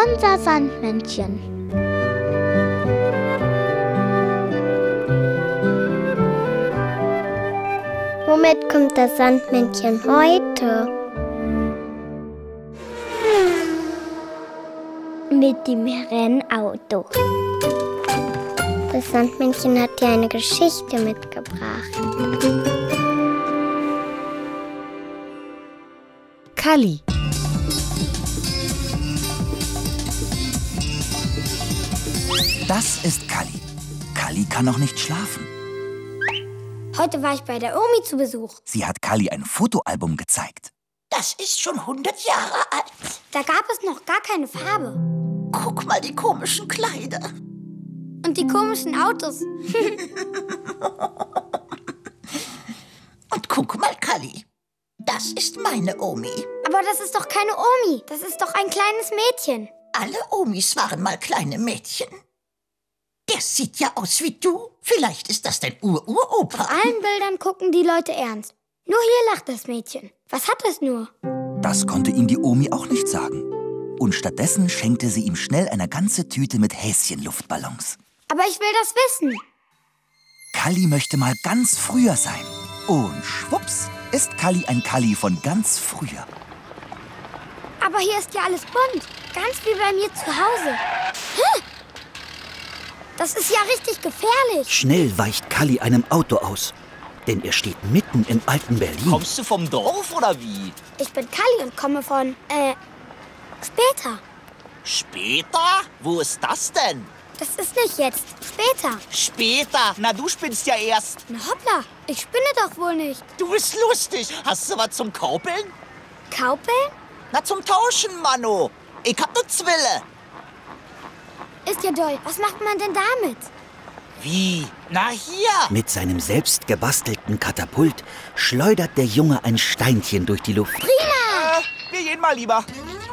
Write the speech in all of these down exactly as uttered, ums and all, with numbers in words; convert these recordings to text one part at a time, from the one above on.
Unser Sandmännchen. Womit kommt das Sandmännchen heute? Mit dem Rennauto. Das Sandmännchen hat dir eine Geschichte mitgebracht. Kalli. Das ist Kalli. Kalli kann noch nicht schlafen. Heute war ich bei der Omi zu Besuch. Sie hat Kalli ein Fotoalbum gezeigt. Das ist schon hundert Jahre alt. Da gab es noch gar keine Farbe. Guck mal die komischen Kleider. Und die komischen Autos. Und guck mal, Kalli. Das ist meine Omi. Aber das ist doch keine Omi. Das ist doch ein kleines Mädchen. Alle Omis waren mal kleine Mädchen. Der sieht ja aus wie du. Vielleicht ist das dein Ur-Uropa. Auf allen Bildern gucken die Leute ernst. Nur hier lacht das Mädchen. Was hat es nur? Das konnte ihm die Omi auch nicht sagen. Und stattdessen schenkte sie ihm schnell eine ganze Tüte mit Häschenluftballons. Aber ich will das wissen. Kalli möchte mal ganz früher sein. Und schwupps ist Kalli ein Kalli von ganz früher. Aber hier ist ja alles bunt. Ganz wie bei mir zu Hause. Hä? Das ist ja richtig gefährlich. Schnell weicht Kalli einem Auto aus. Denn er steht mitten im alten Berlin. Kommst du vom Dorf oder wie? Ich bin Kalli und komme von, äh, später. Später? Wo ist das denn? Das ist nicht jetzt. Später. Später? Na, du spinnst ja erst. Na hoppla, ich spinne doch wohl nicht. Du bist lustig. Hast du was zum Kaupeln? Kaupeln? Na, zum Tauschen, Manno. Ich hab ne Zwille. Ist ja doll. Was macht man denn damit? Wie? Na, hier. Mit seinem selbst gebastelten Katapult schleudert der Junge ein Steinchen durch die Luft. Prima! Äh, wir gehen mal lieber.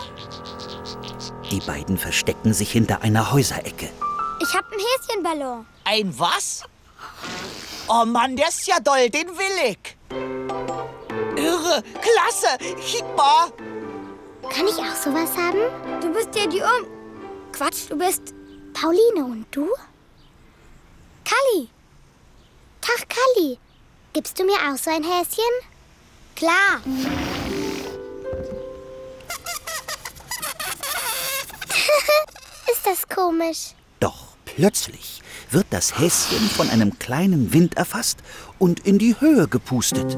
Die beiden verstecken sich hinter einer Häuserecke. Ich hab einen Häschenballon. Ein was? Oh Mann, der ist ja doll. Den will ich. Irre. Klasse. Kick mal. Kann ich auch sowas haben? Du bist ja die Um... Quatsch, du bist... Pauline und du? Kalli. Tag, Kalli. Gibst du mir auch so ein Häschen? Klar. Ist das komisch? Doch plötzlich wird das Häschen von einem kleinen Wind erfasst und in die Höhe gepustet.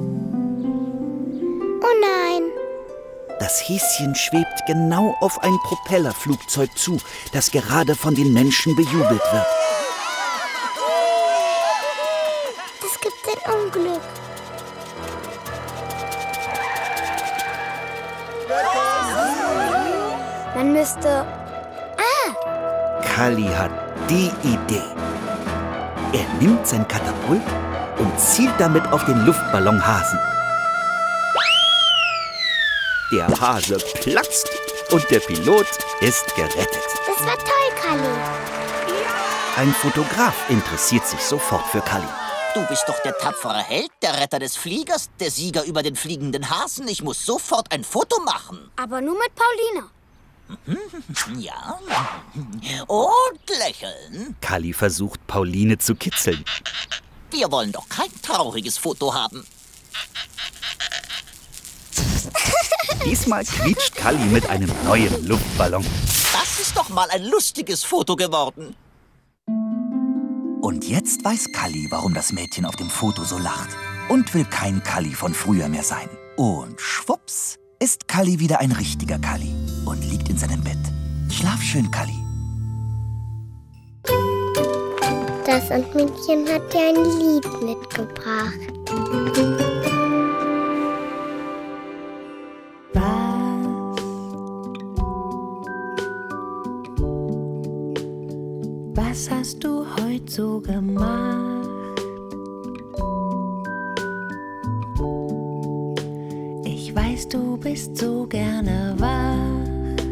Oh nein. Das Häschen schwebt genau auf ein Propellerflugzeug zu, das gerade von den Menschen bejubelt wird. Das gibt ein Unglück. Man müsste... Ah! Kalli hat die Idee. Er nimmt sein Katapult und zielt damit auf den Luftballonhasen. Der Hase platzt und der Pilot ist gerettet. Das war toll, Kalli. Ein Fotograf interessiert sich sofort für Kalli. Du bist doch der tapfere Held, der Retter des Fliegers, der Sieger über den fliegenden Hasen. Ich muss sofort ein Foto machen. Aber nur mit Pauline. Ja. Und lächeln. Kalli versucht, Pauline zu kitzeln. Wir wollen doch kein trauriges Foto haben. Diesmal quietscht Kalli mit einem neuen Luftballon. Das ist doch mal ein lustiges Foto geworden. Und jetzt weiß Kalli, warum das Mädchen auf dem Foto so lacht. Und will kein Kalli von früher mehr sein. Und schwupps ist Kalli wieder ein richtiger Kalli und liegt in seinem Bett. Schlaf schön, Kalli. Das Sandmännchen hat dir ein Lied mitgebracht. Was hast du heute so gemacht? Ich weiß, du bist so gerne wach.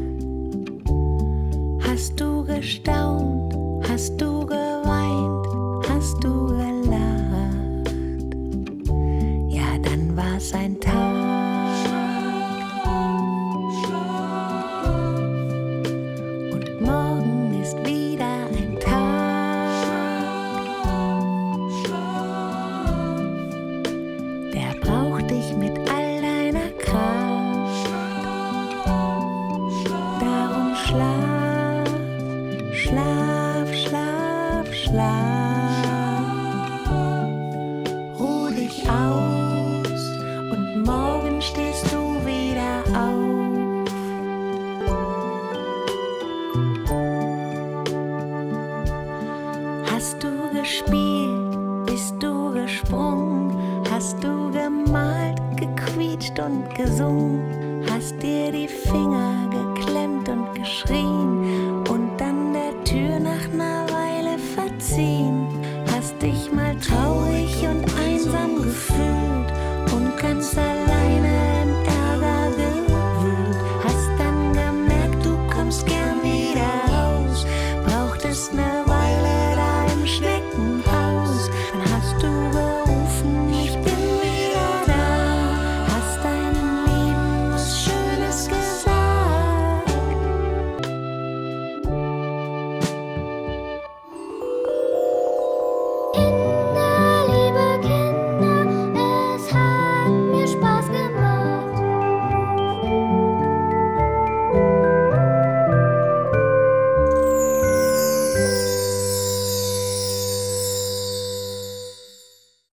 Hast du gestaunt? Hast du geweint? Hast du gelacht? Ja, dann war's ein Tag. auf. Hast du gespielt, bist du gesprungen, hast du gemalt, gequietscht und gesungen, hast dir die Finger geklemmt und geschrien und dann der Tür nach